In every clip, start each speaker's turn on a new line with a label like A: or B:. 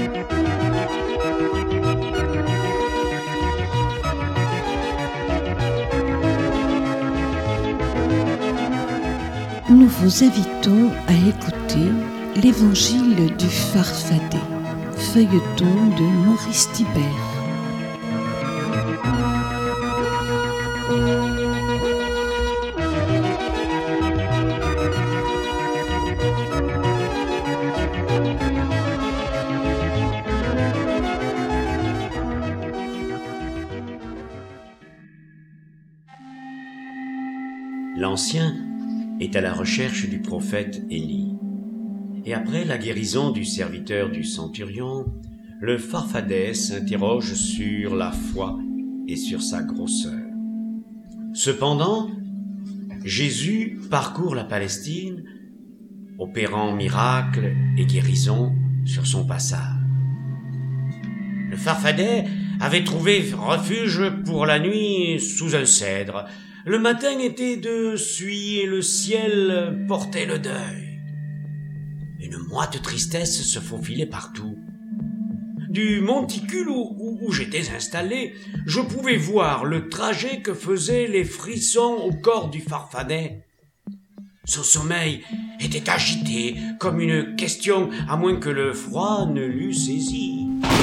A: Nous vous invitons à écouter l'Évangile du Farfadet, feuilleton de Maurice Thibert.
B: L'Ancien est à la recherche du prophète Élie. Et après la guérison du serviteur du centurion, le Farfadet s'interroge sur la foi et sur sa grosseur. Cependant, Jésus parcourt la Palestine, opérant miracles et guérisons sur son passage. Le Farfadet avait trouvé refuge pour la nuit sous un cèdre. Le matin était de suie et le ciel portait le deuil. Une moite tristesse se faufilait partout. Du monticule où j'étais installé, je pouvais voir le trajet que faisaient les frissons au corps du Farfadet. Son sommeil était agité comme une question, à moins que le froid ne l'eût saisi.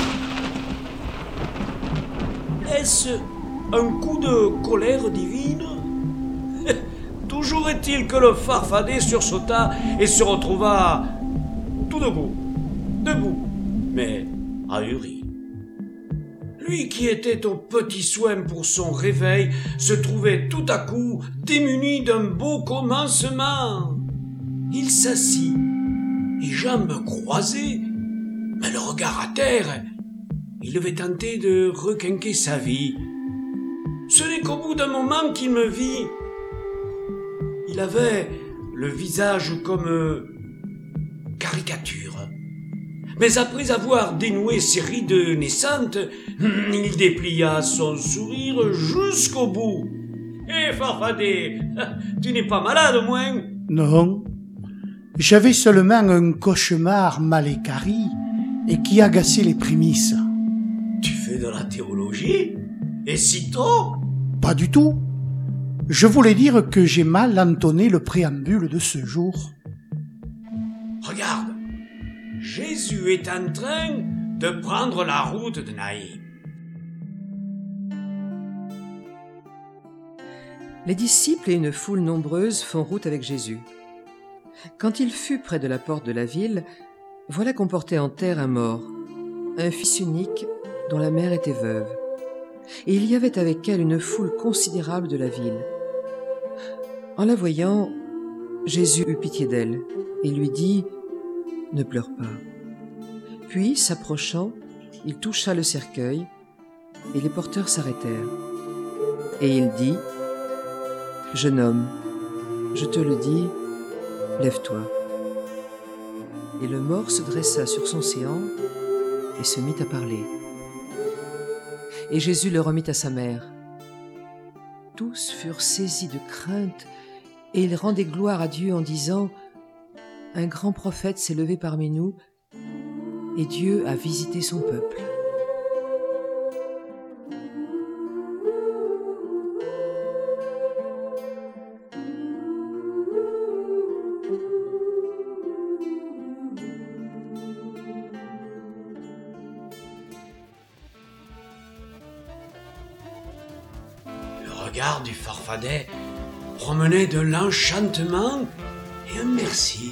B: Est-ce un coup de colère divine? Toujours est-il que le Farfadet sursauta et se retrouva tout debout, mais ahuri. Lui qui était aux petits soins pour son réveil se trouvait tout à coup démuni d'un beau commencement. Il s'assit, les jambes croisées, mais le regard à terre. Il devait tenter de requinquer sa vie. Ce n'est qu'au bout d'un moment qu'il me vit. Il avait le visage comme caricature. Mais après avoir dénoué ses rides naissantes, il déplia son sourire jusqu'au bout. « Hé, Farfadet, tu n'es pas malade au moins ?»
C: Non, j'avais seulement un cauchemar mal équarri et qui agaçait les prémices.
B: Tu fais de la théologie? Et si tôt?
C: Pas du tout. Je voulais dire que j'ai mal entonné le préambule de ce jour.
B: Regarde, Jésus est en train de prendre la route de Naïm.
D: Les disciples et une foule nombreuse font route avec Jésus. Quand il fut près de la porte de la ville, voilà qu'on portait en terre un mort, un fils unique dont la mère était veuve. Et il y avait avec elle une foule considérable de la ville. En la voyant, Jésus eut pitié d'elle et lui dit « Ne pleure pas ». Puis, s'approchant, il toucha le cercueil et les porteurs s'arrêtèrent. Et il dit « Jeune homme, je te le dis, lève-toi ». Et le mort se dressa sur son séant et se mit à parler. Et Jésus le remit à sa mère. Tous furent saisis de crainte et ils rendaient gloire à Dieu en disant « Un grand prophète s'est levé parmi nous et Dieu a visité son peuple. »
B: Le regard du Farfadet promenait de l'enchantement et un merci.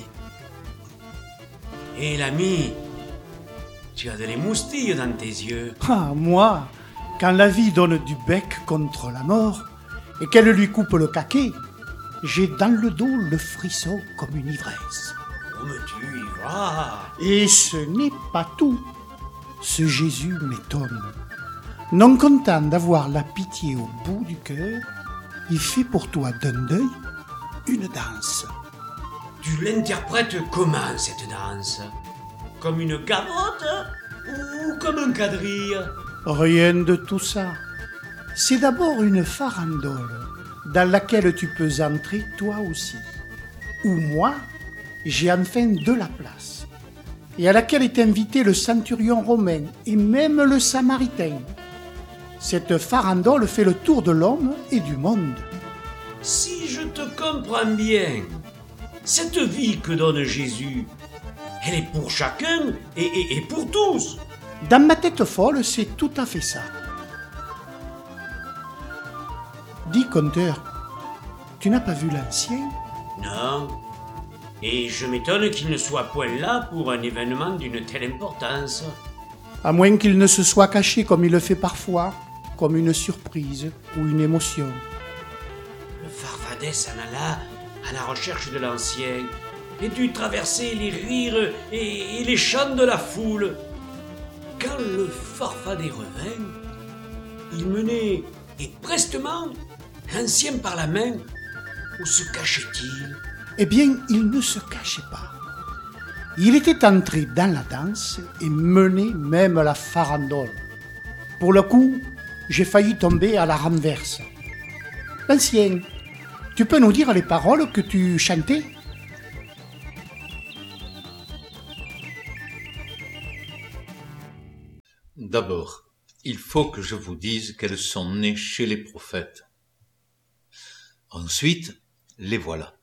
B: Et l'ami, tu as de l'émoustille dans tes yeux.
C: Ah, moi, quand la vie donne du bec contre la mort et qu'elle lui coupe le caquet, j'ai dans le dos le frisson comme une ivresse.
B: Oh, mais tu y vas.
C: Et ce n'est pas tout. Ce Jésus m'étonne. Non content d'avoir la pitié au bout du cœur, il fait pour toi d'un deuil une danse.
B: Tu l'interprètes comment, cette danse? Comme une gavotte ou comme un quadrille?
C: Rien de tout ça. C'est d'abord une farandole dans laquelle tu peux entrer toi aussi. Ou moi, j'ai enfin de la place. et à laquelle est invité le centurion romain et même le samaritain. Cette farandole fait le tour de l'homme et du monde.
B: Si je te comprends bien, cette vie que donne Jésus, elle est pour chacun et pour tous.
C: Dans ma tête folle, c'est tout à fait ça. Dis, conteur, tu n'as pas vu l'ancien ?
B: Non, et je m'étonne qu'il ne soit point là pour un événement d'une telle importance.
C: À moins qu'il ne se soit caché comme il le fait parfois, comme une surprise ou une émotion.
B: Le Farfadet s'en alla à la recherche de l'ancien et dut traverser les rires et les chants de la foule. Quand le Farfadet revint, il menait, et prestement, l'ancien par la main. Où se cachait-il ?
C: Eh bien, il ne se cachait pas. Il était entré dans la danse et menait même la farandole. Pour le coup, j'ai failli tomber à la renverse. L'ancien, tu peux nous dire les paroles que tu chantais ?
E: D'abord, il faut que je vous dise qu'elles sont nées chez les prophètes. Ensuite, les voilà.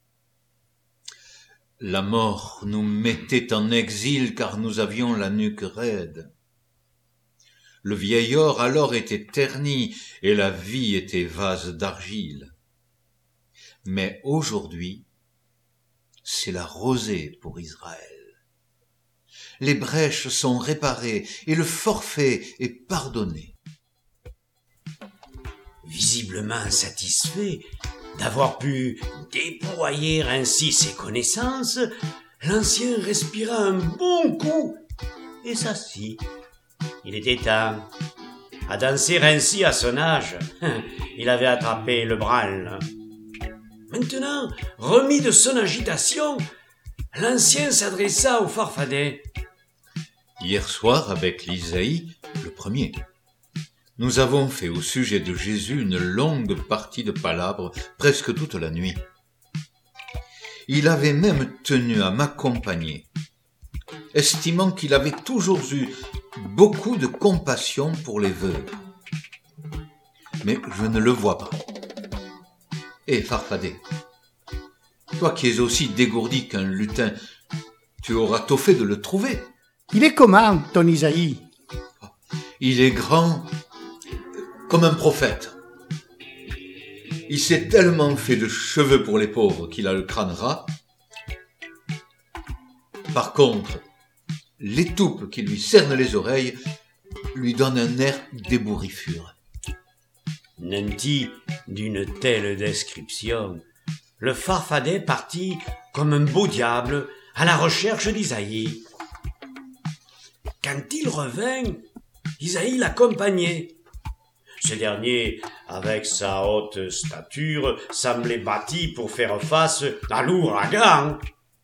E: La mort nous mettait en exil car nous avions la nuque raide. Le vieil or alors était terni et la vie était vase d'argile. Mais aujourd'hui, c'est la rosée pour Israël. Les brèches sont réparées et le forfait est pardonné.
B: Visiblement satisfait d'avoir pu déployer ainsi ses connaissances, l'ancien respira un bon coup et s'assit. Il était temps. À danser ainsi à son âge, il avait attrapé le branle. Maintenant, remis de son agitation, l'ancien s'adressa au Farfadet.
E: Hier soir, avec l'Isaïe, le premier, nous avons fait au sujet de Jésus une longue partie de palabres, presque toute la nuit. Il avait même tenu à m'accompagner, estimant qu'il avait toujours eu beaucoup de compassion pour les veuves. Mais je ne le vois pas. Et Farfadet, toi qui es aussi dégourdi qu'un lutin, tu auras tôt fait de le trouver.
C: Il est comment, ton Isaïe ?
E: Il est grand comme un prophète. Il s'est tellement fait de cheveux pour les pauvres qu'il a le crâne ras. Par contre, l'étoupe qui lui cerne les oreilles lui donne un air d'ébouriffure.
B: Nanti d'une telle description, le Farfadet partit comme un beau diable à la recherche d'Isaïe. Quand il revint, Isaïe l'accompagnait. Ce dernier, avec sa haute stature, semblait bâti pour faire face à l'ouragan.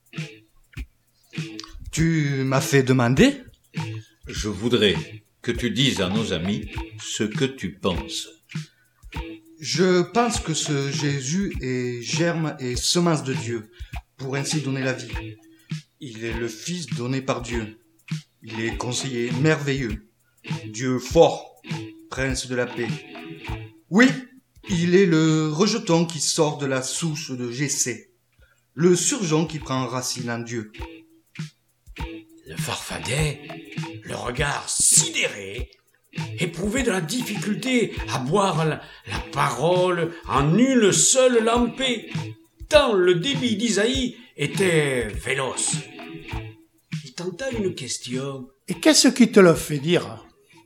F: Tu m'as fait demander ?
E: Je voudrais que tu dises à nos amis ce que tu penses.
F: Je pense que ce Jésus est germe et semence de Dieu, pour ainsi donner la vie. Il est le Fils donné par Dieu. Il est conseiller merveilleux, Dieu fort, prince de la paix. Oui, il est le rejeton qui sort de la souche de Jessé, le surgeon qui prend racine en Dieu.
B: Le Farfadet, le regard sidéré, éprouvait de la difficulté à boire la parole en une seule lampée, tant le débit d'Isaïe était véloce. Il tenta une question.
C: Et qu'est-ce qui te le fait dire ?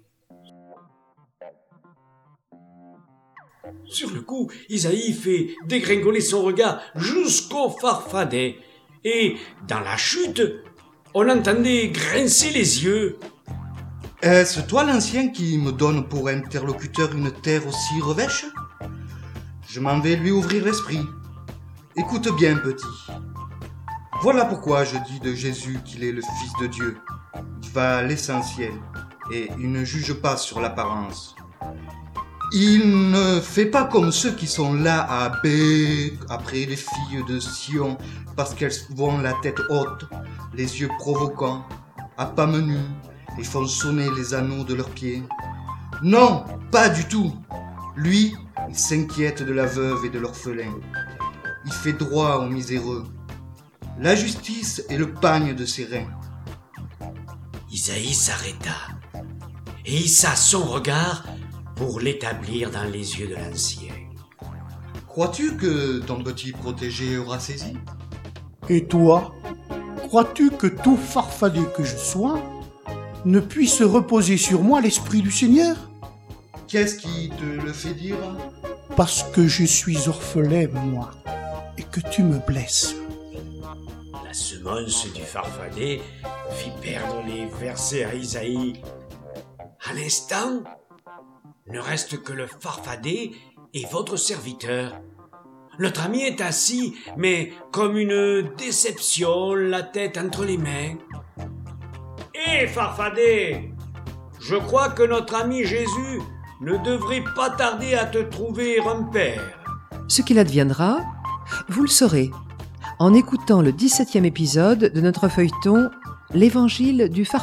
B: Sur le coup, Isaïe fait dégringoler son regard jusqu'au Farfadet, et dans la chute, on entendait grincer les yeux.
F: Est-ce toi l'ancien qui me donne pour interlocuteur une terre aussi revêche ? Je m'en vais lui ouvrir l'esprit. Écoute bien, petit. Voilà pourquoi je dis de Jésus qu'il est le Fils de Dieu. Il va à l'essentiel et il ne juge pas sur l'apparence. Il ne fait pas comme ceux qui sont là à bêcher après les filles de Sion parce qu'elles vont la tête haute, les yeux provoquants, à pas menus, et font sonner les anneaux de leurs pieds. Non, pas du tout. Lui, il s'inquiète de la veuve et de l'orphelin. Il fait droit aux miséreux. La justice est le pagne de ses reins.
B: Isaïe s'arrêta et hissa son regard pour l'établir dans les yeux de l'ancien.
F: Crois-tu que ton petit protégé aura saisi?
C: Et toi, crois-tu que tout farfadet que je sois ne puisse reposer sur moi l'Esprit du Seigneur?
F: Qu'est-ce qui te le fait dire?
C: Parce que je suis orphelin, moi, et que tu me blesses.
B: La semonce du farfadet fit perdre les versets à Isaïe. À l'instant, ne reste que le farfadet et votre serviteur. Notre ami est assis, mais comme une déception, la tête entre les mains. « Hé, farfadet, je crois que notre ami Jésus ne devrait pas tarder à te trouver un père. »
D: Ce qu'il adviendra, vous le saurez en écoutant le 17e épisode de notre feuilleton « L'Évangile du Farfadet ».